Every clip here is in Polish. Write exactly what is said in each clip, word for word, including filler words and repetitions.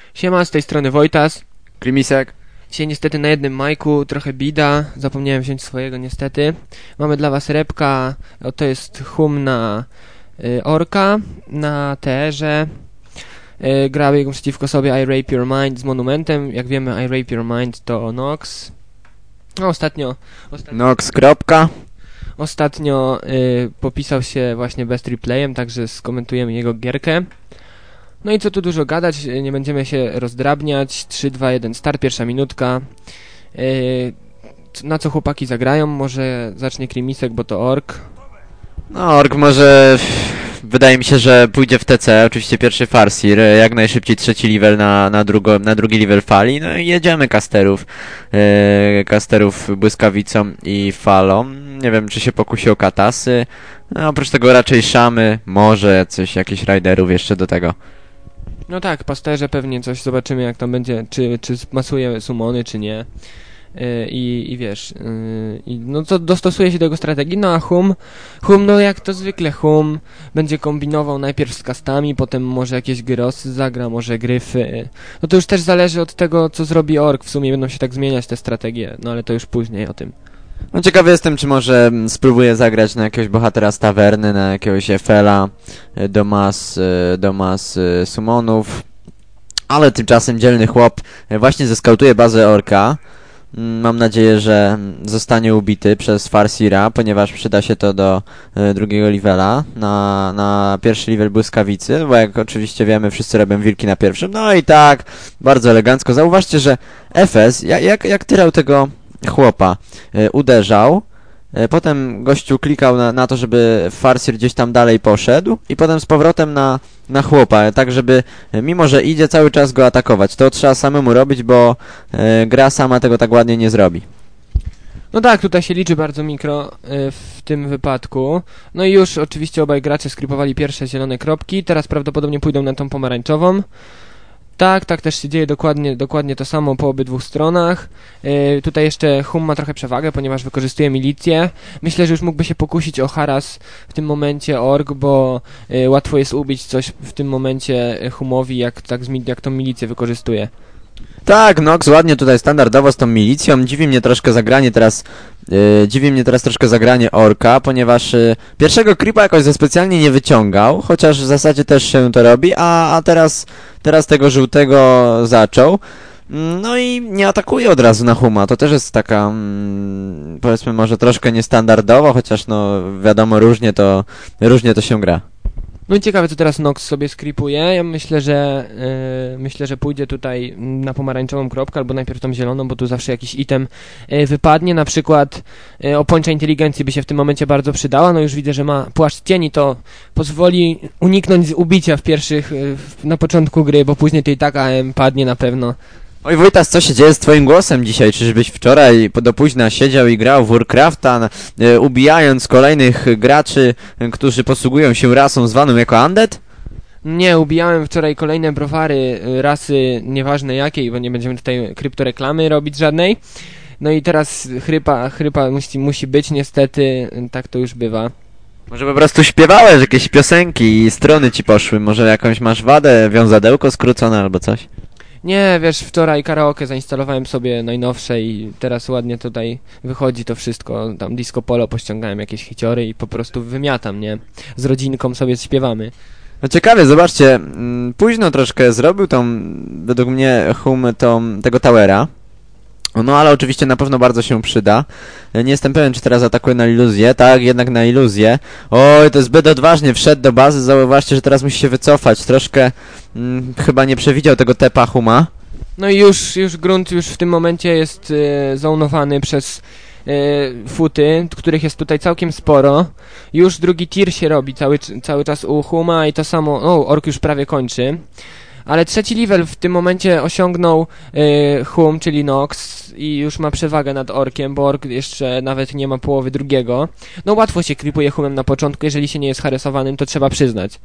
Siema, z tej strony Wojtas. Krymisek. Dzisiaj niestety na jednym majku, trochę bida, zapomniałem wziąć swojego niestety. Mamy dla was repka, o, to jest hum na y, Orka, na T R-ze. Y, gra biegł przeciwko sobie I Rape Your Mind z Monumentem. Jak wiemy, I Rape Your Mind to Nox. No ostatnio... ostatnio Nox. Kropka. Ostatnio y, popisał się właśnie Best Replayem, także skomentujemy jego gierkę. No i co tu dużo gadać, nie będziemy się rozdrabniać. Trzy, dwa, jeden, start, pierwsza minutka. Yy, na co chłopaki zagrają? Może zacznie Krymisek, bo to Ork. No, Ork może... Wydaje mi się, że pójdzie w T C, oczywiście pierwszy Farsir, jak najszybciej trzeci level na, na, drugo, na drugi level fali, no i jedziemy casterów, yy, casterów błyskawicą i falą. Nie wiem, czy się pokusi o katasy, no, oprócz tego raczej szamy, może coś, jakichś riderów jeszcze do tego. No tak, pasterze pewnie coś, zobaczymy jak tam będzie, czy, czy masuje sumony, czy nie. Yy, i, I wiesz, yy, i no to dostosuje się do jego strategii. No a Hum, Hum, no jak to zwykle Hum będzie kombinował najpierw z kastami, potem może jakieś gyrosy zagra, może gryfy. No to już też zależy od tego, co zrobi Ork. W sumie będą się tak zmieniać te strategie, no ale to już później o tym. No ciekawy jestem, czy może spróbuję zagrać na jakiegoś bohatera z tawerny, na jakiegoś Efela, do mas, do mas summonów. Ale tymczasem dzielny chłop właśnie zeskautuje bazę Orka. Mam nadzieję, że zostanie ubity przez Farsira, ponieważ przyda się to do drugiego levela, na, na pierwszy level błyskawicy, bo jak oczywiście wiemy, wszyscy robią wilki na pierwszym. No i tak, bardzo elegancko. Zauważcie, że F S, jak, jak, jak tyrał tego chłopa, y, uderzał, y, potem gościu klikał na, na to, żeby Farsir gdzieś tam dalej poszedł i potem z powrotem na, na chłopa, tak żeby, y, mimo że idzie, cały czas go atakować. To trzeba samemu robić, bo y, gra sama tego tak ładnie nie zrobi. No tak, tutaj się liczy bardzo mikro y, w tym wypadku. No i już oczywiście obaj gracze skrypowali pierwsze zielone kropki, teraz prawdopodobnie pójdą na tą pomarańczową. Tak, tak też się dzieje dokładnie, dokładnie to samo po obydwu stronach. Yy, tutaj jeszcze Hum ma trochę przewagę, ponieważ wykorzystuje milicję. Myślę, że już mógłby się pokusić o haras w tym momencie Ork, bo yy, łatwo jest ubić coś w tym momencie Humowi, jak, tak, jak tą milicję wykorzystuje. Tak, Nox ładnie tutaj standardowo z tą milicją. Dziwi mnie troszkę zagranie teraz yy, dziwi mnie teraz troszkę zagranie Orka, ponieważ yy, pierwszego creepa jakoś za specjalnie nie wyciągał, chociaż w zasadzie też się to robi, a, a teraz, teraz tego żółtego zaczął. No i nie atakuje od razu na Huma, to też jest taka, mm, powiedzmy może troszkę niestandardowo, chociaż no wiadomo, różnie to, różnie to się gra. No i ciekawe, co teraz Nox sobie skripuje. Ja myślę, że yy, myślę, że pójdzie tutaj na pomarańczową kropkę, albo najpierw tą zieloną, bo tu zawsze jakiś item yy, wypadnie. Na przykład yy, opończa inteligencji by się w tym momencie bardzo przydała. No już widzę, że ma płaszcz cieni, to pozwoli uniknąć ubicia w pierwszych, yy, na początku gry, bo później to i tak A M padnie na pewno. Oj Wojtas, co się dzieje z twoim głosem dzisiaj? Czyżbyś wczoraj do późna siedział i grał w Warcrafta, e, ubijając kolejnych graczy, e, którzy posługują się rasą zwaną jako Undead? Nie, ubijałem wczoraj kolejne browary y, rasy, nieważne jakiej, bo nie będziemy tutaj kryptoreklamy robić żadnej. No i teraz chrypa, chrypa musi, musi być niestety, y, tak to już bywa. Może po prostu śpiewałeś jakieś piosenki i strony ci poszły, może jakąś masz wadę, wiązadełko skrócone albo coś? Nie, wiesz, wczoraj karaoke zainstalowałem sobie najnowsze i teraz ładnie tutaj wychodzi to wszystko. Tam disco polo pościągałem jakieś hiciory i po prostu wymiatam, nie? Z rodzinką sobie śpiewamy. No ciekawie, zobaczcie, m, późno troszkę zrobił tą, według mnie, Hum tą, tego towera. No ale oczywiście na pewno bardzo się przyda. Nie jestem pewien, czy teraz atakuje na iluzję. Tak, jednak na iluzję. Oj, to jest zbyt odważnie. Wszedł do bazy. Zauważcie, że teraz musi się wycofać. Troszkę mm, chyba nie przewidział tego tepa Huma. No i już, już grunt już w tym momencie jest e, zonowany przez e, futy, których jest tutaj całkiem sporo. Już drugi tir się robi cały, cały czas u Huma i to samo... O, Ork już prawie kończy. Ale trzeci level w tym momencie osiągnął y, Hum, czyli Nox i już ma przewagę nad Orkiem, bo Ork jeszcze nawet nie ma połowy drugiego. No łatwo się klipuje Humem na początku, jeżeli się nie jest haresowanym, to trzeba przyznać.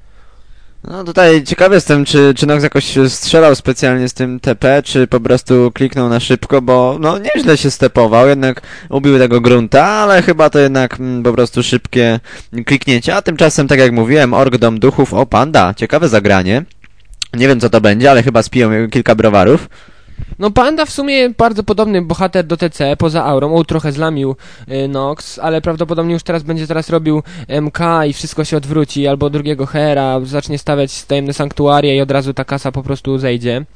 No tutaj ciekawy jestem, czy, czy Nox jakoś strzelał specjalnie z tym T P, czy po prostu kliknął na szybko, bo no nieźle się stepował, jednak ubił tego grunta, ale chyba to jednak mm, po prostu szybkie kliknięcie, a tymczasem, tak jak mówiłem, Ork Dom Duchów, o panda, ciekawe zagranie. Nie wiem co to będzie, ale chyba spiją kilka browarów. No Panda w sumie bardzo podobny bohater do T C, poza aurą. O, trochę zlamił y, Nox, ale prawdopodobnie już teraz będzie teraz robił M K i wszystko się odwróci, albo drugiego Hera, zacznie stawiać tajemne sanktuaria i od razu ta kasa po prostu zejdzie.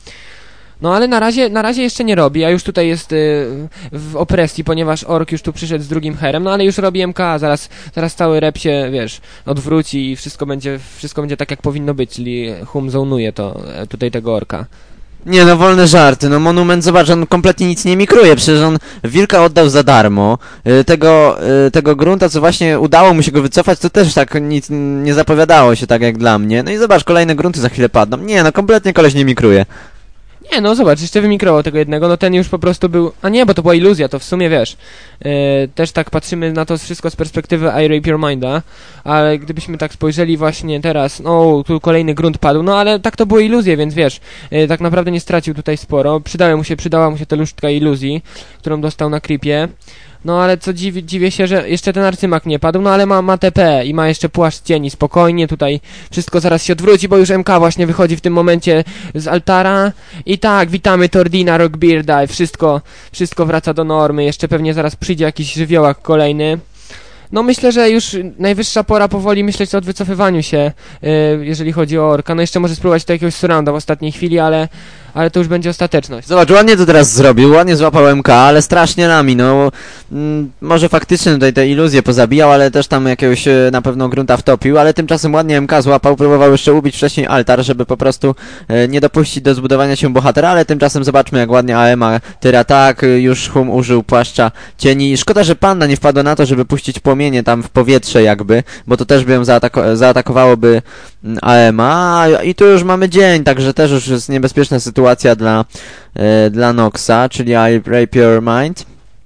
No ale na razie, na razie jeszcze nie robi, a już tutaj jest y, w opresji, ponieważ Ork już tu przyszedł z drugim Herem, no ale już robi M K, zaraz, zaraz cały rep się, wiesz, odwróci i wszystko będzie, wszystko będzie tak jak powinno być, czyli Hum zonuje to, tutaj tego Orka. Nie no, wolne żarty, no Monument, zobacz, on kompletnie nic nie mikruje, przecież on Wilka oddał za darmo, y, tego, y, tego grunta, co właśnie udało mu się go wycofać, to też tak nic nie zapowiadało się tak jak dla mnie, no i zobacz, kolejne grunty za chwilę padną, nie no, kompletnie koleś nie mikruje. Nie, no zobacz, jeszcze wymikrował tego jednego, no ten już po prostu był... A nie, bo to była iluzja, to w sumie wiesz, yy, też tak patrzymy na to wszystko z perspektywy I Rape Your Minda, ale gdybyśmy tak spojrzeli właśnie teraz, no tu kolejny grunt padł, no ale tak to były iluzje, więc wiesz, yy, tak naprawdę nie stracił tutaj sporo, przydała mu się, przydała mu się ta luszczka iluzji, którą dostał na creepie. No ale co dziwi, dziwię się, że jeszcze ten arcymak nie padł, no ale ma, ma T P i ma jeszcze płaszcz cieni, spokojnie, tutaj wszystko zaraz się odwróci, bo już M K właśnie wychodzi w tym momencie z altara. I tak, witamy Tordina, Rockbearda i wszystko, wszystko wraca do normy, jeszcze pewnie zaraz przyjdzie jakiś żywiołak kolejny. No myślę, że już najwyższa pora powoli myśleć o wycofywaniu się, yy, jeżeli chodzi o Orka. No jeszcze może spróbować do jakiegoś surrounda w ostatniej chwili, ale, ale to już będzie ostateczność. Zobacz, ładnie to teraz zrobił, ładnie złapał M K, ale strasznie lami, no mm, może faktycznie tutaj te iluzje pozabijał, ale też tam jakiegoś e, na pewno grunta wtopił, ale tymczasem ładnie M K złapał, próbował jeszcze ubić wcześniej altar, żeby po prostu e, nie dopuścić do zbudowania się bohatera, ale tymczasem zobaczmy jak ładnie A M A tyra tak, już Hum użył płaszcza cieni. Szkoda, że Panda nie wpadła na to, żeby puścić płomienie tam w powietrze jakby, bo to też by ją zaatako zaatakowałoby A M A i tu już mamy dzień, także też już jest niebezpieczna sytuacja dla, e, dla Noxa, czyli I Rape Your Mind.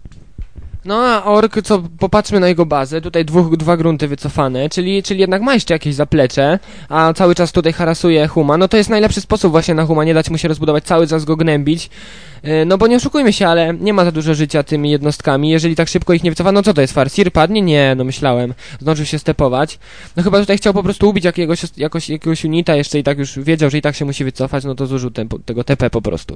No a Ork, co popatrzmy na jego bazę, tutaj dwóch, dwa grunty wycofane, czyli, czyli jednak ma jeszcze jakieś zaplecze, a cały czas tutaj harasuje Huma, no to jest najlepszy sposób właśnie na Huma, nie dać mu się rozbudować, cały czas go gnębić, yy, no bo nie oszukujmy się, ale nie ma za dużo życia tymi jednostkami, jeżeli tak szybko ich nie wycofa, no co to jest, Farseer padnie? Nie, no myślałem, zdążył się stepować, no chyba tutaj chciał po prostu ubić jakiegoś, jakoś, jakiegoś unita jeszcze i tak już wiedział, że i tak się musi wycofać, no to zużył ten, tego T P po prostu.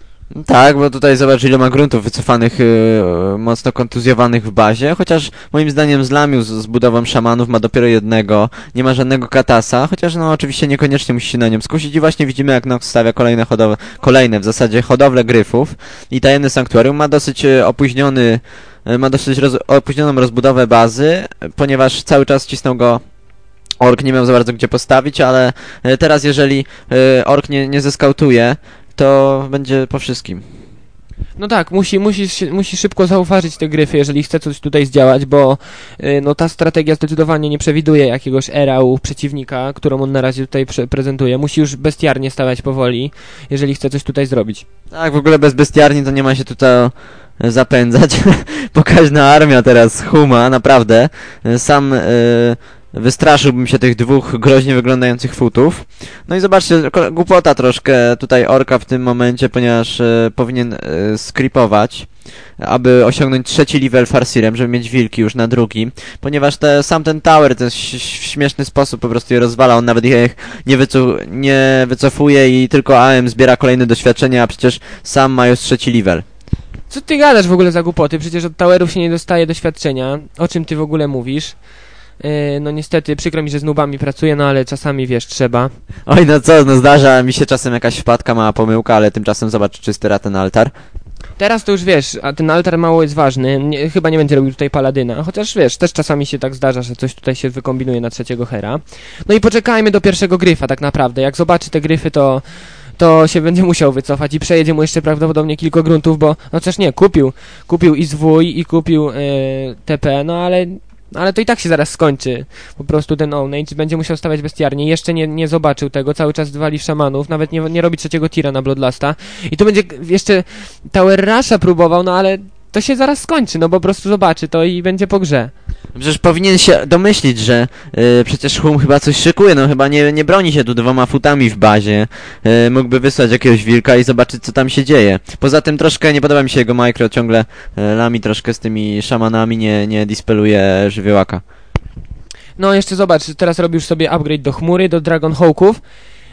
Tak, bo tutaj zobacz ile ma gruntów wycofanych, yy, mocno kontuzjowanych w bazie, chociaż moim zdaniem zlamił z, z budową szamanów, ma dopiero jednego, nie ma żadnego katasa, chociaż no oczywiście niekoniecznie musi się na nią skusić i właśnie widzimy jak Nox stawia kolejne hodowle, kolejne w zasadzie hodowle gryfów i tajemny sanktuarium, ma dosyć yy, opóźniony, yy, ma dosyć roz, opóźnioną rozbudowę bazy, ponieważ cały czas cisnął go Ork, nie miał za bardzo gdzie postawić, ale yy, teraz jeżeli yy, Ork nie, nie zeskautuje, to będzie po wszystkim. No tak, musi, musi, musi szybko zauważyć te gryfy, jeżeli chce coś tutaj zdziałać, bo yy, no ta strategia zdecydowanie nie przewiduje jakiegoś era u przeciwnika, którą on na razie tutaj prezentuje. Musi już bestiarnie stawiać powoli, jeżeli chce coś tutaj zrobić. Tak, w ogóle bez bestiarni to nie ma się tutaj zapędzać. Pokaźna armia teraz Huma, naprawdę. Sam... Yy... Wystraszyłbym się tych dwóch groźnie wyglądających futów. No i zobaczcie, głupota troszkę tutaj Orka w tym momencie, ponieważ e, powinien e, skripować, aby osiągnąć trzeci level Farseerem, żeby mieć wilki już na drugi, ponieważ te, sam ten tower to w śmieszny sposób po prostu je rozwala, on nawet ich nie, wycu nie wycofuje i tylko A M zbiera kolejne doświadczenia, a przecież sam ma już trzeci level. Co ty gadasz w ogóle za głupoty? Przecież od towerów się nie dostaje doświadczenia. O czym ty w ogóle mówisz? Yy, no niestety, przykro mi, że z nubami pracuję, no ale czasami, wiesz, trzeba. Oj, no co, no zdarza mi się czasem jakaś wpadka, mała pomyłka, ale tymczasem zobacz, czy styra ten altar. Teraz to już wiesz, a ten altar mało jest ważny, nie, chyba nie będzie robił tutaj paladyna, chociaż wiesz, też czasami się tak zdarza, że coś tutaj się wykombinuje na trzeciego hera. No i poczekajmy do pierwszego gryfa tak naprawdę, jak zobaczy te gryfy, to... to się będzie musiał wycofać i przejedzie mu jeszcze prawdopodobnie kilka gruntów, bo, no też nie, kupił, kupił i zwój i kupił yy, T P, no ale... Ale to i tak się zaraz skończy. Po prostu ten Ownage będzie musiał stawiać bestiarnie. Jeszcze nie, nie zobaczył tego. Cały czas wali szamanów. Nawet nie, nie robi trzeciego tira na Bloodlasta. I tu będzie jeszcze Tower Rusha próbował, no ale to się zaraz skończy. No bo po prostu zobaczy to i będzie po grze. Przecież powinien się domyślić, że yy, przecież Hum chyba coś szykuje, no chyba nie, nie broni się tu dwoma futami w bazie. Yy, mógłby wysłać jakiegoś wilka i zobaczyć co tam się dzieje. Poza tym troszkę nie podoba mi się jego micro, ciągle yy, lami troszkę z tymi szamanami, nie, nie dispeluje żywiołaka. No jeszcze zobacz, teraz robisz sobie upgrade do chmury, do Dragon Hawków.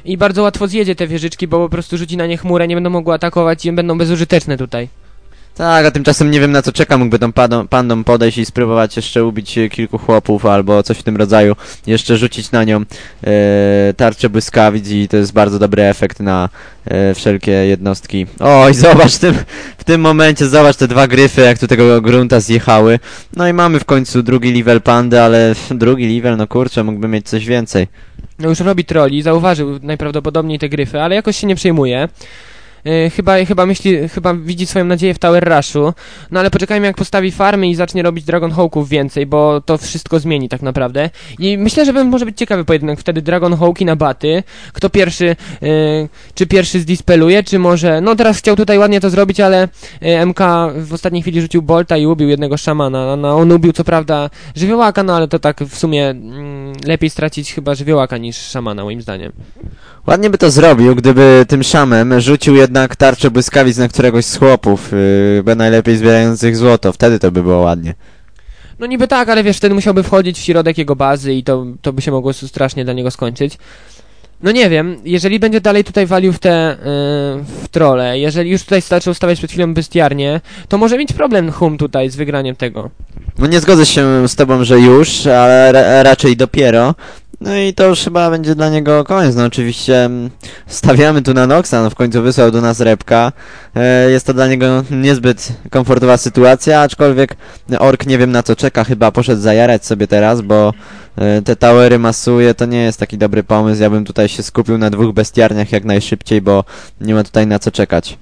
i bardzo łatwo zjedzie te wieżyczki, bo po prostu rzuci na nie chmurę, nie będą mogły atakować i będą bezużyteczne tutaj. Tak, a tymczasem nie wiem na co czeka, mógłby tą padą, pandą podejść i spróbować jeszcze ubić e, kilku chłopów albo coś w tym rodzaju, jeszcze rzucić na nią e, tarczę błyskawic i to jest bardzo dobry efekt na e, wszelkie jednostki. Oj, zobacz w tym, w tym momencie, zobacz te dwa gryfy, jak tu tego grunta zjechały. No i mamy w końcu drugi level pandy, ale drugi level, no kurczę, mógłby mieć coś więcej. No już robi troli, zauważył najprawdopodobniej te gryfy, ale jakoś się nie przejmuje. Yy, chyba, chyba myśli, chyba widzi swoją nadzieję w Tower Rushu. No ale poczekajmy jak postawi farmy i zacznie robić Dragon Hawków więcej, bo to wszystko zmieni tak naprawdę. I myślę, że może być ciekawy pojedynek wtedy Dragon Hawki na baty. Kto pierwszy, yy, czy pierwszy zdispeluje, czy może... No teraz chciał tutaj ładnie to zrobić, ale yy, M K w ostatniej chwili rzucił bolta i ubił jednego szamana. No, on ubił co prawda żywiołaka, no ale to tak w sumie yy, lepiej stracić chyba żywiołaka niż szamana moim zdaniem. Ładnie by to zrobił, gdyby tym szamem rzucił jednak tarczę błyskawic na któregoś z chłopów, yy, najlepiej zbierających złoto, wtedy to by było ładnie. No niby tak, ale wiesz, wtedy musiałby wchodzić w środek jego bazy i to, to by się mogło strasznie dla niego skończyć. No nie wiem, jeżeli będzie dalej tutaj walił w te, yy, w trole, jeżeli już tutaj zaczął stawiać przed chwilą bestiarnie, to może mieć problem Hum tutaj z wygraniem tego. No nie zgodzę się z tobą, że już, ale ra raczej dopiero. No i to już chyba będzie dla niego koniec. No oczywiście stawiamy tu na Noxa, no w końcu wysłał do nas repka. E, jest to dla niego niezbyt komfortowa sytuacja, aczkolwiek Ork nie wiem na co czeka, chyba poszedł zajarać sobie teraz, bo e, te towery masuje, to nie jest taki dobry pomysł. Ja bym tutaj się skupił na dwóch bestiarniach jak najszybciej, bo nie ma tutaj na co czekać.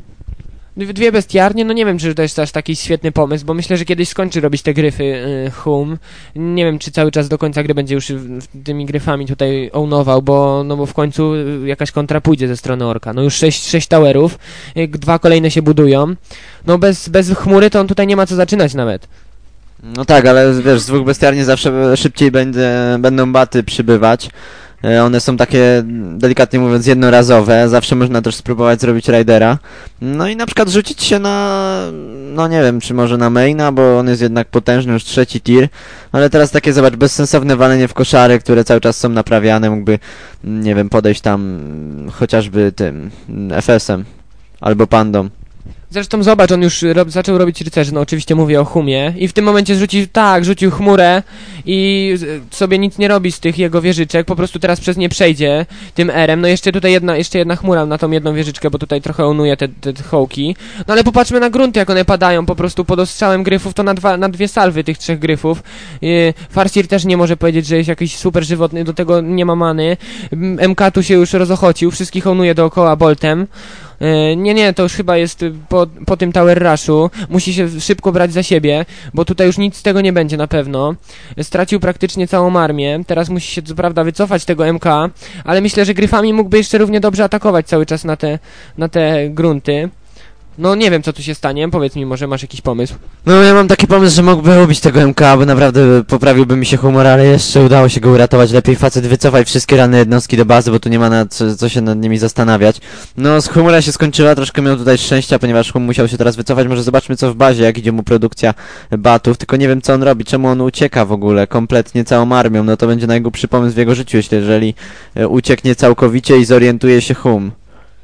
Dwie bestiarnie, no nie wiem, czy to jest aż taki świetny pomysł, bo myślę, że kiedyś skończy robić te gryfy y, Hum. Nie wiem, czy cały czas do końca gry będzie już y, tymi gryfami tutaj ownował, bo, no bo w końcu y, jakaś kontra pójdzie ze strony Orka. No już sześć, sześć towerów, y, dwa kolejne się budują. No bez, bez chmury to on tutaj nie ma co zaczynać nawet. No tak, ale wiesz, z dwóch bestiarni zawsze szybciej będzie, będą baty przybywać. One są takie, delikatnie mówiąc, jednorazowe. Zawsze można też spróbować zrobić Raidera. No i na przykład rzucić się na... No nie wiem, czy może na maina, bo on jest jednak potężny, już trzeci tier. Ale teraz takie, zobacz, bezsensowne walenie w koszary, które cały czas są naprawiane. Mógłby, nie wiem, podejść tam chociażby tym F S-em albo pandą. Zresztą zobacz, on już rob, zaczął robić rycerzy, no oczywiście mówię o Humie i w tym momencie rzucił, tak, rzucił chmurę i sobie nic nie robi z tych jego wieżyczek, po prostu teraz przez nie przejdzie tym erem, no jeszcze tutaj jedna, jeszcze jedna chmura na tą jedną wieżyczkę, bo tutaj trochę onuje te, te, te hołki, no ale popatrzmy na grunty, jak one padają po prostu pod ostrzałem gryfów, to na, dwa, na dwie salwy tych trzech gryfów. Yy, Farseer też nie może powiedzieć, że jest jakiś super żywotny, do tego nie ma many, M K tu się już rozochocił, wszystkich onuje dookoła boltem. Nie, nie, to już chyba jest po, po tym Tower Rushu. Musi się szybko brać za siebie, bo tutaj już nic z tego nie będzie na pewno. Stracił praktycznie całą armię. Teraz musi się co prawda wycofać tego M K, ale myślę, że gryfami mógłby jeszcze równie dobrze atakować cały czas na te, na te grunty. No nie wiem co tu się stanie, powiedz mi, może masz jakiś pomysł. No ja mam taki pomysł, że mógłby ubić tego M K, bo naprawdę poprawiłby mi się humor, ale jeszcze udało się go uratować. Lepiej facet wycofaj wszystkie ranne jednostki do bazy, bo tu nie ma na co, co się nad nimi zastanawiać. No z humora się skończyła, troszkę miał tutaj szczęścia, ponieważ hum musiał się teraz wycofać. Może zobaczmy co w bazie, jak idzie mu produkcja batów, tylko nie wiem co on robi, czemu on ucieka w ogóle kompletnie całą armią. No to będzie najgłupszy pomysł w jego życiu, jeżeli ucieknie całkowicie i zorientuje się hum.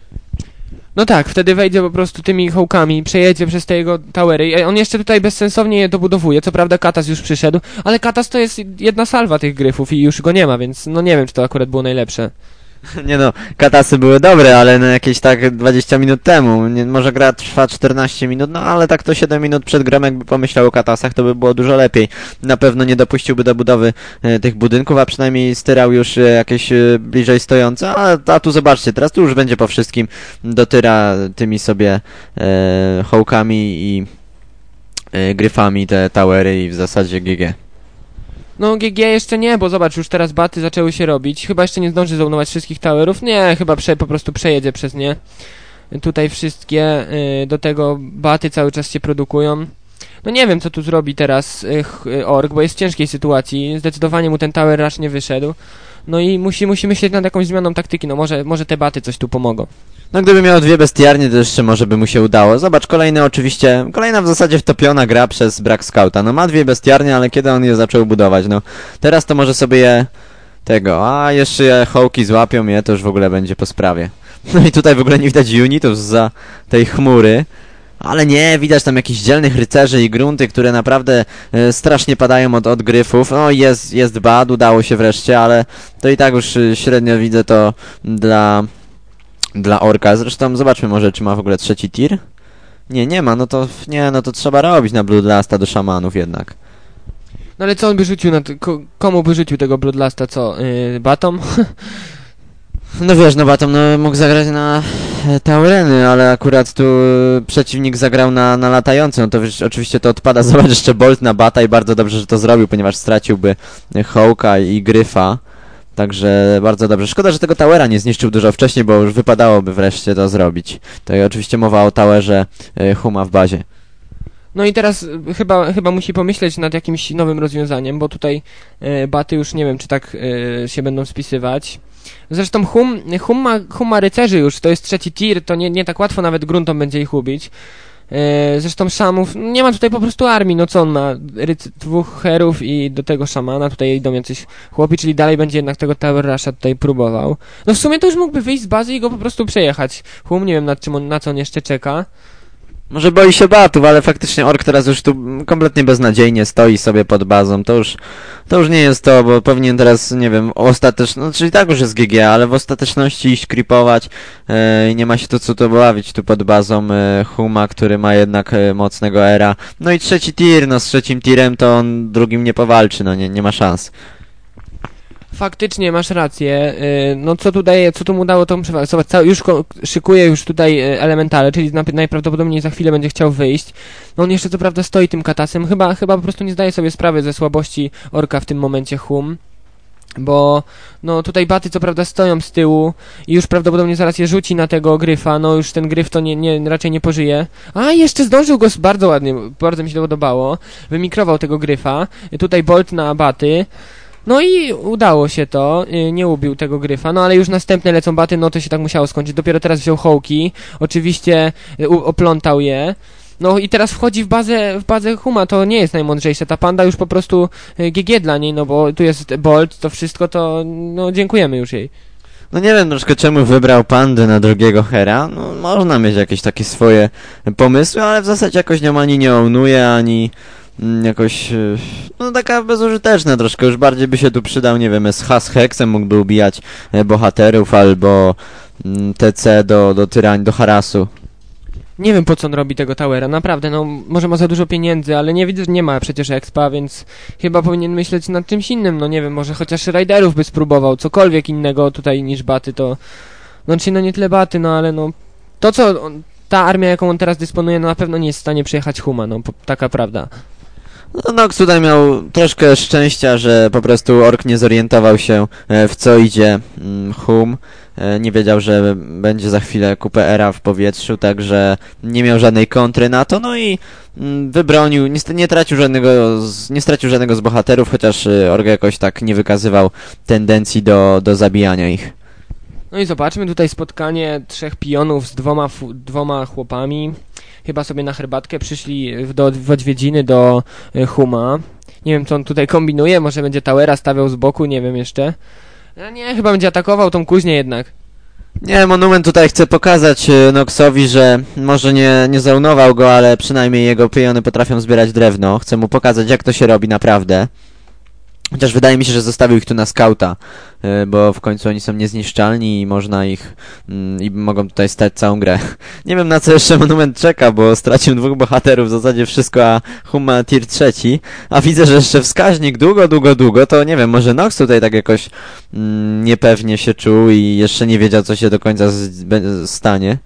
No tak, wtedy wejdzie po prostu tymi hołkami, przejedzie przez te jego towery. On jeszcze tutaj bezsensownie je dobudowuje. Co prawda Katas już przyszedł, ale Katas to jest jedna salwa tych gryfów i już go nie ma, więc no nie wiem, czy to akurat było najlepsze. Nie no, katasy były dobre, ale no jakieś tak dwadzieścia minut temu. Nie, może gra trwa czternaście minut, no ale tak to siedem minut przed grą jakby pomyślał o katasach, to by było dużo lepiej. Na pewno nie dopuściłby do budowy e, tych budynków, a przynajmniej styrał już e, jakieś e, bliżej stojące, a, a tu zobaczcie, teraz tu już będzie po wszystkim, dotyra tymi sobie e, hołkami i e, gryfami te towery i w zasadzie G G. No G G jeszcze nie, bo zobacz, już teraz baty zaczęły się robić. Chyba jeszcze nie zdąży zaunować wszystkich towerów. Nie, chyba prze, po prostu przejedzie przez nie. Tutaj wszystkie, y, do tego baty cały czas się produkują. No nie wiem, co tu zrobi teraz y, Ork, bo jest w ciężkiej sytuacji. Zdecydowanie mu ten Tower Rush nie wyszedł. No i musi, musi myśleć nad jakąś zmianą taktyki. No może, może te baty coś tu pomogą. No gdyby miał dwie bestiarnie, to jeszcze może by mu się udało. Zobacz, kolejny oczywiście, kolejna w zasadzie wtopiona gra przez brak scouta. No ma dwie bestiarnie, ale kiedy on je zaczął budować? No teraz to może sobie je, tego, a jeszcze hołki złapią mnie, to już w ogóle będzie po sprawie. No i tutaj w ogóle nie widać unitów zza tej chmury. Ale nie, widać tam jakichś dzielnych rycerzy i grunty, które naprawdę e, strasznie padają od, od gryfów. No jest, jest bad, udało się wreszcie, ale to i tak już e, średnio widzę to dla, dla orka. Zresztą zobaczmy może, czy ma w ogóle trzeci tir. Nie, nie ma, no to nie, no to trzeba robić na Bloodlasta do szamanów jednak. No ale co on by rzucił na... Ko komu by rzucił tego Bloodlasta, co? Yy, batom? No wiesz, no Batom no, mógł zagrać na e, Taureny, ale akurat tu e, przeciwnik zagrał na, na latający, no to wiesz, oczywiście to odpada. Zobacz, jeszcze Bolt na Bata i bardzo dobrze, że to zrobił, ponieważ straciłby Hołka i Gryfa. Także bardzo dobrze. Szkoda, że tego Towera nie zniszczył dużo wcześniej, bo już wypadałoby wreszcie to zrobić. To i oczywiście mowa o Towerze e, Huma w bazie. No i teraz y, chyba, chyba musi pomyśleć nad jakimś nowym rozwiązaniem, bo tutaj y, baty już nie wiem, czy tak y, się będą spisywać. Zresztą Hum, hum, ma, hum ma rycerzy już, to jest trzeci tier, to nie, nie tak łatwo nawet gruntom będzie ich ubić. Yy, zresztą szamów, nie ma tutaj po prostu armii, no co on ma? Ryc dwóch herów i do tego szamana, tutaj idą jacyś chłopi, czyli dalej będzie jednak tego Tower Rusha tutaj próbował. No w sumie to już mógłby wyjść z bazy i go po prostu przejechać. Hum, nie wiem nad czym on, na co on jeszcze czeka. Może boi się batów, ale faktycznie Ork teraz już tu kompletnie beznadziejnie stoi sobie pod bazą. To już, to już nie jest to, bo powinien teraz, nie wiem, ostatecznie, no czyli tak już jest G G, ale w ostateczności iść creepować i e, nie ma się tu co to bawić tu pod bazą e, Huma, który ma jednak e, mocnego era. No i trzeci tier, no z trzecim tierem to on drugim nie powalczy, no nie, nie ma szans. Faktycznie masz rację. Yy, no co tu daje, co tu mu dało tą przewagę? Zobacz, cały, już szykuje już tutaj yy, elementale, czyli na, najprawdopodobniej za chwilę będzie chciał wyjść. No on jeszcze co prawda stoi tym katasem. Chyba, chyba po prostu nie zdaje sobie sprawy ze słabości orka w tym momencie Hum. Bo no tutaj baty co prawda stoją z tyłu i już prawdopodobnie zaraz je rzuci na tego gryfa. No już ten gryf to nie, nie, raczej nie pożyje. A jeszcze zdążył go bardzo ładnie, bardzo mi się to podobało. Wymikrował tego gryfa. Tutaj bolt na baty. No i udało się to, nie ubił tego gryfa, no ale już następne lecą baty, no to się tak musiało skończyć. Dopiero teraz wziął hołki, oczywiście oplątał je. No i teraz wchodzi w bazę, w bazę Huma, to nie jest najmądrzejsze. Ta panda już po prostu G G dla niej, no bo tu jest Bolt, to wszystko to, no dziękujemy już jej. No nie wiem troszkę czemu wybrał pandę na drugiego hera. No można mieć jakieś takie swoje pomysły, ale w zasadzie jakoś nią ani nie ołnuje, ani jakoś, no taka bezużyteczna troszkę, już bardziej by się tu przydał, nie wiem, S H z Hexem mógłby ubijać bohaterów, albo T C do, do tyrań, do harasu. Nie wiem po co on robi tego Towera, naprawdę, no może ma za dużo pieniędzy, ale nie widzę, że nie ma przecież expa, więc chyba powinien myśleć nad czymś innym, no nie wiem, może chociaż Riderów by spróbował, cokolwiek innego tutaj niż baty, to, no czy no nie tyle baty, no ale no, to co, on, ta armia jaką on teraz dysponuje, no na pewno nie jest w stanie przejechać Huma, no po, taka prawda. No Nox tutaj miał troszkę szczęścia, że po prostu Ork nie zorientował się, w co idzie Hum. Nie wiedział, że będzie za chwilę kupę era w powietrzu, także nie miał żadnej kontry na to, no i wybronił, nie, nie tracił żadnego, z, nie stracił żadnego z bohaterów, chociaż Ork jakoś tak nie wykazywał tendencji do, do zabijania ich. No i zobaczmy tutaj spotkanie trzech pionów z dwoma, dwoma chłopami. Chyba sobie na herbatkę przyszli w, do, w odwiedziny do y, Huma. Nie wiem co on tutaj kombinuje, może będzie Towera stawiał z boku, nie wiem jeszcze. No nie, chyba będzie atakował tą kuźnię jednak. Nie, Monument tutaj chce pokazać y, Noxowi, że może nie, nie zaunował go, ale przynajmniej jego piony potrafią zbierać drewno. Chce mu pokazać, jak to się robi naprawdę. Chociaż wydaje mi się, że zostawił ich tu na skauta, yy, bo w końcu oni są niezniszczalni i można ich yy, i mogą tutaj stać całą grę. Nie wiem na co jeszcze Monument czeka, bo stracił dwóch bohaterów, w zasadzie wszystko, a Hum ma tier trzeci, a widzę, że jeszcze wskaźnik długo, długo, długo, to nie wiem, może Nox tutaj tak jakoś yy, niepewnie się czuł i jeszcze nie wiedział co się do końca z, z, stanie.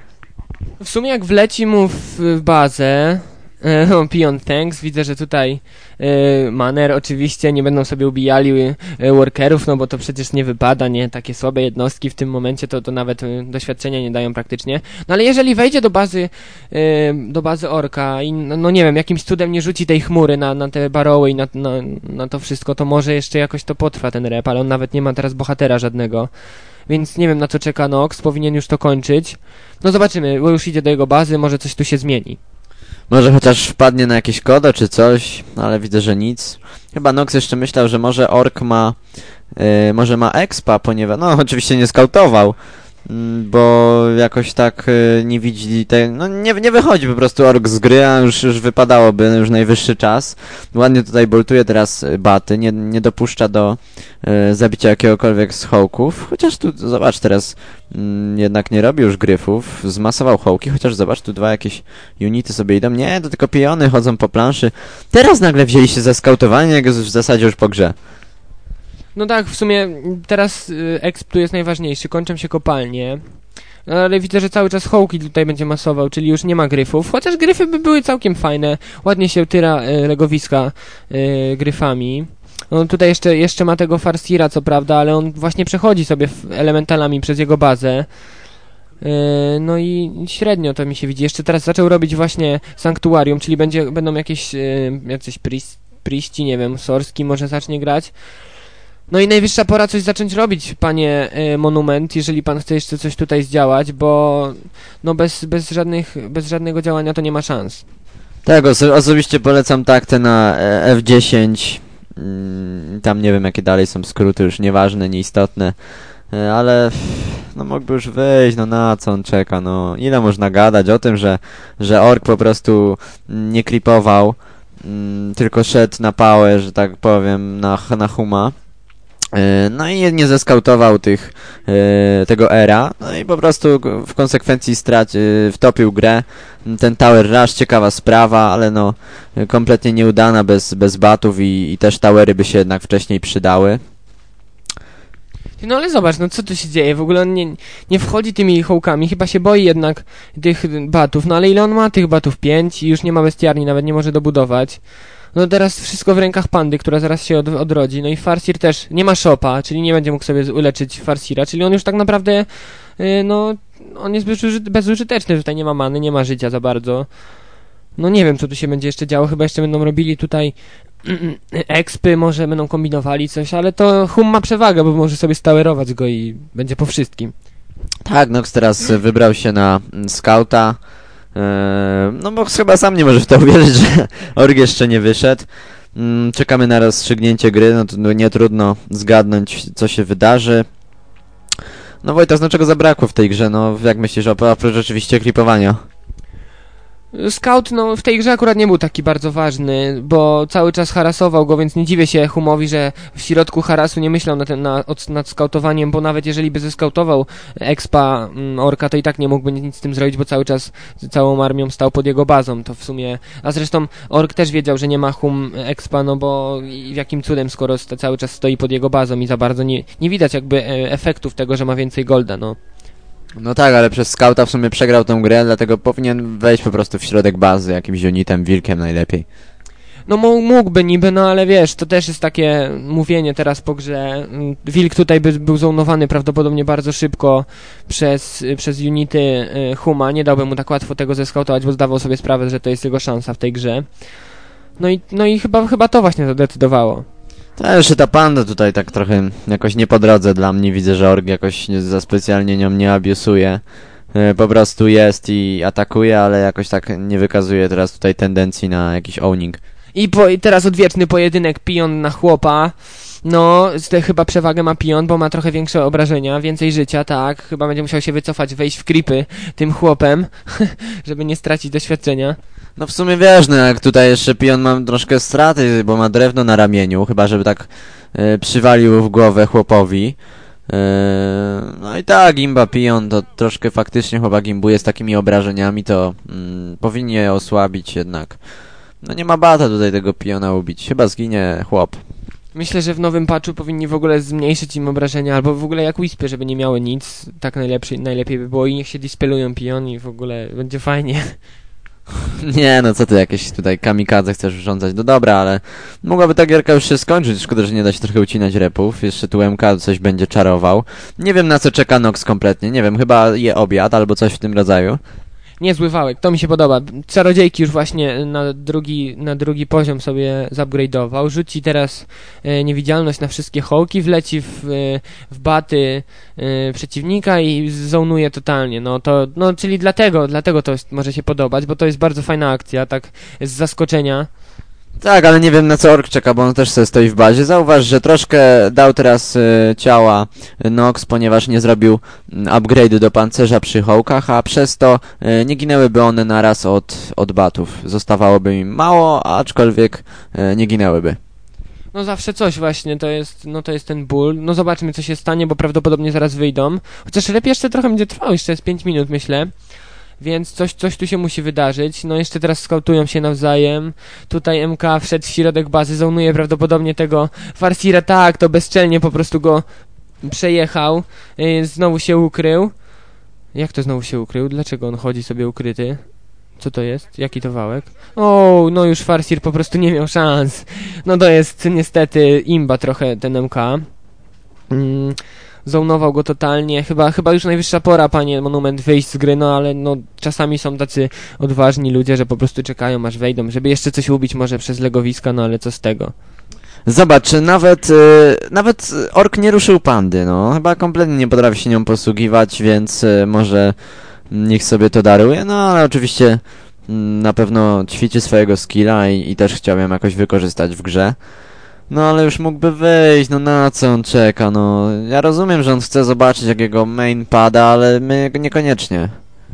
W sumie jak wleci mu w, w bazę, no, Pion Thanks, widzę, że tutaj y, Manner oczywiście nie będą sobie ubijali y, workerów, no bo to przecież nie wypada, nie? Takie słabe jednostki w tym momencie to, to nawet y, doświadczenia nie dają praktycznie. No ale jeżeli wejdzie do bazy y, do bazy orka i no, no nie wiem, jakimś cudem nie rzuci tej chmury na, na te baroły i na, na, na to wszystko, to może jeszcze jakoś to potrwa ten rep, ale on nawet nie ma teraz bohatera żadnego. Więc nie wiem na co czeka Nox, powinien już to kończyć. No zobaczymy, bo już idzie do jego bazy, może coś tu się zmieni. Może chociaż wpadnie na jakieś kodo czy coś, ale widzę, że nic. Chyba Nox jeszcze myślał, że może Ork ma yy, może ma expa, ponieważ, no oczywiście nie skautował, bo jakoś tak y, nie widzi tej, no nie, nie wychodzi po prostu ork z gry, a już, już wypadałoby, już najwyższy czas. Ładnie tutaj boltuje teraz baty, nie, nie dopuszcza do y, zabicia jakiegokolwiek z hołków, chociaż tu zobacz teraz y, jednak nie robi już gryfów, zmasował hołki, chociaż zobacz tu dwa jakieś unity sobie idą, nie, to tylko pijony chodzą po planszy. Teraz nagle wzięli się za skautowanie, jak jest w zasadzie już po grze. No tak, w sumie teraz y, exp tu jest najważniejszy, kończą się kopalnie, no, ale widzę, że cały czas hołki tutaj będzie masował, czyli już nie ma gryfów, chociaż gryfy by były całkiem fajne, ładnie się tyra y, legowiska y, gryfami. No tutaj jeszcze, jeszcze ma tego Farsira, co prawda, ale on właśnie przechodzi sobie elementalami przez jego bazę. Yy, no i średnio to mi się widzi. Jeszcze teraz zaczął robić właśnie sanktuarium, czyli będzie, będą jakieś yy, jacyś priest, priści, nie wiem, Sorski może zacznie grać. No i najwyższa pora coś zacząć robić, panie y, Monument, jeżeli pan chce jeszcze coś tutaj zdziałać, bo no bez, bez, żadnych, bez żadnego działania to nie ma szans. Tak, oso osobiście polecam taktę na e, F dziesięć, mm, tam nie wiem jakie dalej są skróty, już nieważne, nieistotne, e, ale no mógłby już wyjść, no na co on czeka, no ile można gadać o tym, że, że ork po prostu nie creepował, mm, tylko szedł na pałę, że tak powiem, na, na huma. No i nie zeskautował tych, e, tego era, no i po prostu w konsekwencji straci, wtopił grę. Ten Tower Rush, ciekawa sprawa, ale no kompletnie nieudana bez, bez batów i, i też towery by się jednak wcześniej przydały. No ale zobacz, no co tu się dzieje, w ogóle on nie, nie wchodzi tymi hołkami, chyba się boi jednak tych batów, no ale ile on ma tych batów? Pięć i już nie ma bestiarni, nawet nie może dobudować. No teraz wszystko w rękach pandy, która zaraz się od, odrodzi. No i Farsir też nie ma shopa, czyli nie będzie mógł sobie uleczyć Farsira, czyli on już tak naprawdę, yy, no, on jest bezuży bezużyteczny, tutaj nie ma many, nie ma życia za bardzo. No nie wiem, co tu się będzie jeszcze działo, chyba jeszcze będą robili tutaj expy, może będą kombinowali coś, ale to Hum ma przewagę, bo może sobie stawerować go i będzie po wszystkim. Tak, Nox teraz wybrał się na skauta. No bo chyba sam nie może w to uwierzyć, że org jeszcze nie wyszedł. Czekamy na rozstrzygnięcie gry, no to no nie trudno zgadnąć, co się wydarzy. No Wojtas, no czego zabrakło w tej grze? No jak myślisz, oprócz oczywiście klipowania? Scout, no w tej grze akurat nie był taki bardzo ważny, bo cały czas harasował go, więc nie dziwię się Humowi, że w środku harasu nie myślał nad, na, nad skautowaniem, bo nawet jeżeli by zeskautował expa mm, orka, to i tak nie mógłby nic z tym zrobić, bo cały czas całą armią stał pod jego bazą, to w sumie... A zresztą ork też wiedział, że nie ma Hum expa, no bo w jakim cudem, skoro sta, cały czas stoi pod jego bazą i za bardzo nie, nie widać jakby e, efektów tego, że ma więcej golda, no. No tak, ale przez skauta w sumie przegrał tą grę, dlatego powinien wejść po prostu w środek bazy, jakimś unitem, wilkiem najlepiej. No mógłby niby, no ale wiesz, to też jest takie mówienie teraz po grze. Wilk tutaj by był zonowany prawdopodobnie bardzo szybko przez, przez unity y, Huma, nie dałby mu tak łatwo tego zeskautować, bo zdawał sobie sprawę, że to jest jego szansa w tej grze. No i, no i chyba, chyba to właśnie zadecydowało. To jeszcze ta panda tutaj tak trochę jakoś nie po drodze dla mnie, widzę, że org jakoś nie, za specjalnie nią nie abusuje. Yy, po prostu jest i atakuje, ale jakoś tak nie wykazuje teraz tutaj tendencji na jakiś owning. I, po, I teraz odwieczny pojedynek pion na chłopa. No, z chyba przewagę ma pion, bo ma trochę większe obrażenia, więcej życia, tak. Chyba będzie musiał się wycofać, wejść w creepy tym chłopem, żeby nie stracić doświadczenia. No w sumie wiesz, no jak tutaj jeszcze pion mam troszkę straty, bo ma drewno na ramieniu, chyba żeby tak yy, przywalił w głowę chłopowi. Yy, no i tak, gimba pion to troszkę faktycznie chłopak gimbuje z takimi obrażeniami, to yy, powinien je osłabić jednak. No nie ma bata tutaj tego piona ubić, chyba zginie chłop. Myślę, że w nowym patchu powinni w ogóle zmniejszyć im obrażenia, albo w ogóle jak Wispy, żeby nie miały nic, tak najlepszy, najlepiej by było i niech się dispelują pion i w ogóle będzie fajnie. Nie, no co ty, jakieś tutaj kamikadze chcesz urządzać, no dobra, ale mogłaby ta gierka już się skończyć, szkoda, że nie da się trochę ucinać repów, jeszcze tu M K coś będzie czarował. Nie wiem na co czeka Nox kompletnie, nie wiem, chyba je obiad albo coś w tym rodzaju. Niezły wałek, to mi się podoba. Czarodziejki już właśnie na drugi, na drugi poziom sobie zupgrade'ował. Rzuci teraz e, niewidzialność na wszystkie hołki, wleci w, e, w baty e, przeciwnika i zonuje totalnie. No to, no czyli dlatego, dlatego to jest, może się podobać, bo to jest bardzo fajna akcja, tak z zaskoczenia. Tak, ale nie wiem na co Ork czeka, bo on też sobie stoi w bazie. Zauważ, że troszkę dał teraz y, ciała Nox, ponieważ nie zrobił upgrade'u do pancerza przy hołkach, a przez to y, nie ginęłyby one naraz od, od batów. Zostawałoby im mało, aczkolwiek y, nie ginęłyby. No zawsze coś właśnie, to jest, no to jest ten ból. No zobaczmy co się stanie, bo prawdopodobnie zaraz wyjdą. Chociaż lepiej jeszcze trochę będzie trwało, jeszcze jest pięć minut myślę. Więc coś, coś tu się musi wydarzyć. No jeszcze teraz skautują się nawzajem. Tutaj M K wszedł w środek bazy, zonuje prawdopodobnie tego Farsira. Tak, to bezczelnie po prostu go przejechał. Yy, znowu się ukrył. Jak to znowu się ukrył? Dlaczego on chodzi sobie ukryty? Co to jest? Jaki to wałek? O, no już Farsir po prostu nie miał szans. No to jest niestety imba trochę ten M K. Mm. Zołnował go totalnie, chyba, chyba już najwyższa pora, panie Monument, wyjść z gry, no ale no czasami są tacy odważni ludzie, że po prostu czekają aż wejdą, żeby jeszcze coś ubić może przez legowiska, no ale co z tego. Zobacz, nawet, yy, nawet Ork nie ruszył pandy, no, chyba kompletnie nie potrafi się nią posługiwać, więc yy, może niech sobie to daruje, no ale oczywiście yy, na pewno ćwiczy swojego skilla i, i też chciał ją jakoś wykorzystać w grze. No ale już mógłby wyjść, no na co on czeka, no. Ja rozumiem, że on chce zobaczyć jak jego main pada, ale my niekoniecznie.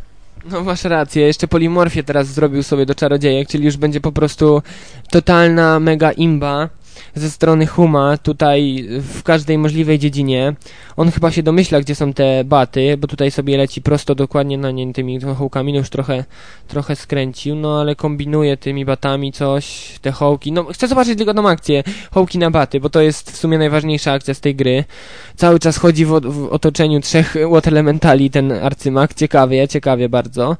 No masz rację, jeszcze polimorfię teraz zrobił sobie do czarodziejek, czyli już będzie po prostu totalna mega imba ze strony Huma tutaj w każdej możliwej dziedzinie. On chyba się domyśla, gdzie są te baty, bo tutaj sobie leci prosto dokładnie na nie tymi hołkami, no już trochę, trochę skręcił, no ale kombinuje tymi batami coś, te hołki. No chcę zobaczyć tylko tą akcję, hołki na baty, bo to jest w sumie najważniejsza akcja z tej gry. Cały czas chodzi w, w otoczeniu trzech Water Elementali ten arcymak, ciekawie, ciekawie bardzo.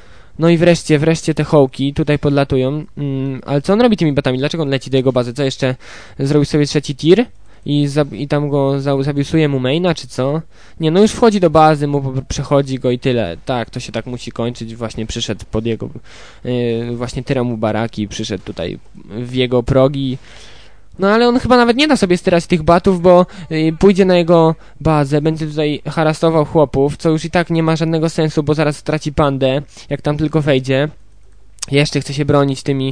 No i wreszcie, wreszcie te hołki tutaj podlatują. Mm, ale co on robi tymi batami? Dlaczego on leci do jego bazy? Co jeszcze? Zrobił sobie trzeci tir i, za, i tam go za, zawiusuje mu maina, czy co? Nie, no już wchodzi do bazy, mu przechodzi go i tyle. Tak, to się tak musi kończyć. Właśnie przyszedł pod jego... Yy, właśnie tyra mu baraki, przyszedł tutaj w jego progi. No ale on chyba nawet nie da sobie styrać tych batów, bo y, pójdzie na jego bazę, będzie tutaj harasował chłopów, co już i tak nie ma żadnego sensu, bo zaraz straci pandę, jak tam tylko wejdzie. Jeszcze chce się bronić tymi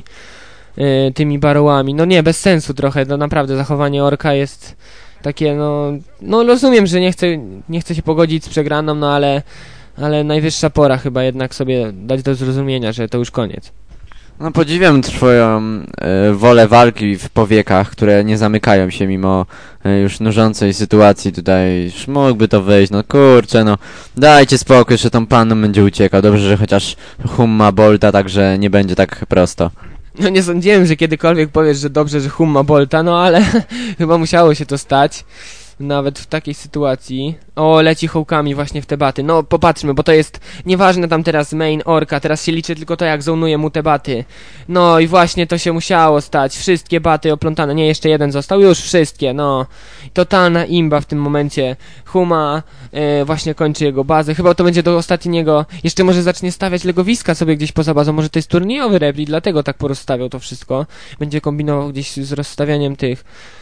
y, tymi barołami. No nie, bez sensu trochę, no naprawdę zachowanie orka jest takie, no... No rozumiem, że nie chce, nie chce się pogodzić z przegraną, no ale, ale najwyższa pora chyba jednak sobie dać do zrozumienia, że to już koniec. No podziwiam twoją e, wolę walki w powiekach, które nie zamykają się mimo e, już nużącej sytuacji tutaj. Już mógłby to wyjść, no kurczę, no dajcie spokój, że tą panną będzie uciekał. Dobrze, że chociaż Hum ma bolta, także nie będzie tak prosto. No nie sądziłem, że kiedykolwiek powiesz, że dobrze, że Hum ma bolta, no ale chyba musiało się to stać. Nawet w takiej sytuacji. O, leci hołkami właśnie w te baty. No, popatrzmy, bo to jest nieważne tam teraz main orka. Teraz się liczy tylko to, jak zonuje mu te baty. No i właśnie to się musiało stać. Wszystkie baty oplątane. Nie, jeszcze jeden został. Już wszystkie, no. Totalna imba w tym momencie. Huma yy, właśnie kończy jego bazę. Chyba to będzie do ostatniego. Jeszcze może zacznie stawiać legowiska sobie gdzieś poza bazą. Może to jest turniejowy repli, dlatego tak porozstawiał to wszystko. Będzie kombinował gdzieś z rozstawianiem tych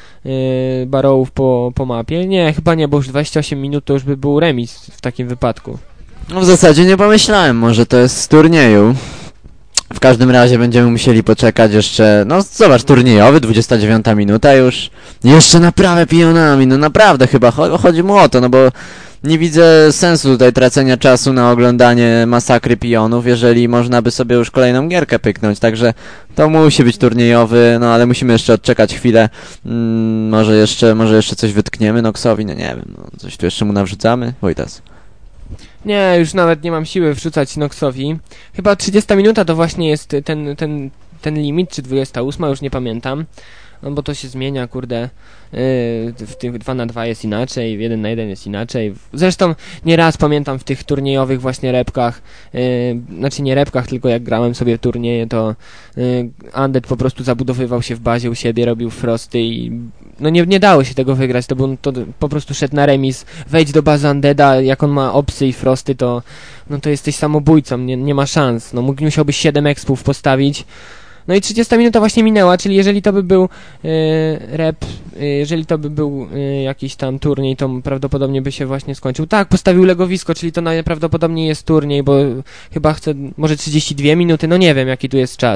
Yy, barołów po, po mapie. Nie, chyba nie, bo już dwadzieścia osiem minut to już by był remis w takim wypadku. No w zasadzie nie pomyślałem, może to jest z turnieju. W każdym razie będziemy musieli poczekać jeszcze, no zobacz, turniejowy, dwudziesta dziewiąta minuta już. Jeszcze naprawę pionami, no naprawdę chyba chodzi mu o to, no bo nie widzę sensu tutaj tracenia czasu na oglądanie masakry pionów, jeżeli można by sobie już kolejną gierkę pyknąć, także to musi być turniejowy, no ale musimy jeszcze odczekać chwilę, mm, może jeszcze może jeszcze coś wytkniemy Noxowi, no nie wiem, no, coś tu jeszcze mu nawrzucamy, Wojtas. Nie, już nawet nie mam siły wrzucać Noxowi. Chyba trzydziesta minuta to właśnie jest ten, ten, ten limit, czy dwudziesta ósma, już nie pamiętam. No bo to się zmienia, kurde, yy, w tych dwa na dwa jest inaczej, w jeden na jeden jest inaczej. Zresztą nieraz pamiętam w tych turniejowych właśnie repkach, yy, znaczy nie repkach, tylko jak grałem sobie turnieje, to yy, Undead po prostu zabudowywał się w bazie u siebie, robił frosty i no nie, nie dało się tego wygrać, to, był, to po prostu szedł na remis. Wejdź do bazy Undeada, jak on ma opsy i frosty, to no to jesteś samobójcą, nie, nie ma szans. No musiałbyś siedem expów postawić. No i trzydziesta minuta właśnie minęła, czyli jeżeli to by był yy, rep, yy, jeżeli to by był yy, jakiś tam turniej, to prawdopodobnie by się właśnie skończył. Tak, postawił legowisko, czyli to najprawdopodobniej jest turniej, bo chyba chce, może trzydzieści dwie minuty, no nie wiem jaki tu jest czas.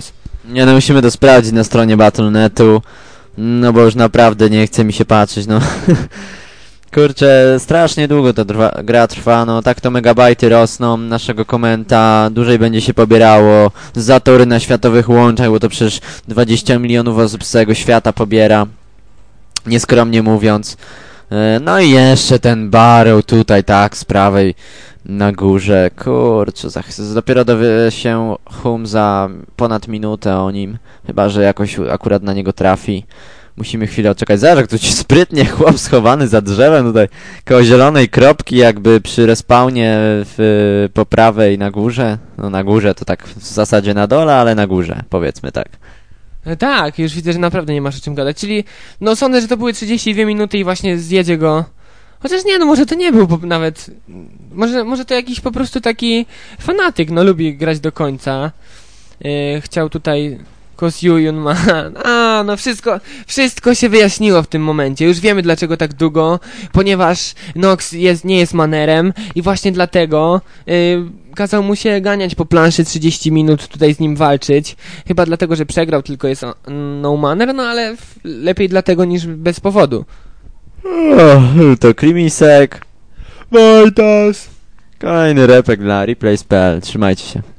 Nie no, musimy to sprawdzić na stronie Battle kropka netu. No bo już naprawdę nie chce mi się patrzeć, no. Kurczę, strasznie długo ta trwa, gra trwa, no tak to megabajty rosną naszego komenta, dłużej będzie się pobierało za tory na światowych łączach, bo to przecież dwadzieścia milionów osób z całego świata pobiera, nieskromnie mówiąc. No i jeszcze ten Barrow tutaj, tak, z prawej na górze, kurczę, za, dopiero dowie się Hum za ponad minutę o nim, chyba że jakoś akurat na niego trafi. Musimy chwilę odczekać. Zobacz, jak tu ci sprytnie chłop schowany za drzewem tutaj koło zielonej kropki, jakby przy respawnie w, po prawej na górze. No na górze to tak w zasadzie na dole, ale na górze, powiedzmy tak. Tak, już widzę, że naprawdę nie masz o czym gadać. Czyli, no sądzę, że to były trzydzieści dwie minuty i właśnie zjedzie go. Chociaż nie, no może to nie był nawet... Może, może to jakiś po prostu taki fanatyk, no lubi grać do końca. Yy, chciał tutaj... Kos Yuyun ma... A, no wszystko, wszystko się wyjaśniło w tym momencie. Już wiemy dlaczego tak długo, ponieważ Nox jest, nie jest manerem i właśnie dlatego yy, kazał mu się ganiać po planszy trzydzieści minut, tutaj z nim walczyć. Chyba dlatego, że przegrał, tylko jest no manner, no ale lepiej dlatego niż bez powodu. Oh, to Krimisek. Wojtas. Kolejny repek dla Replays kropka p l. Trzymajcie się.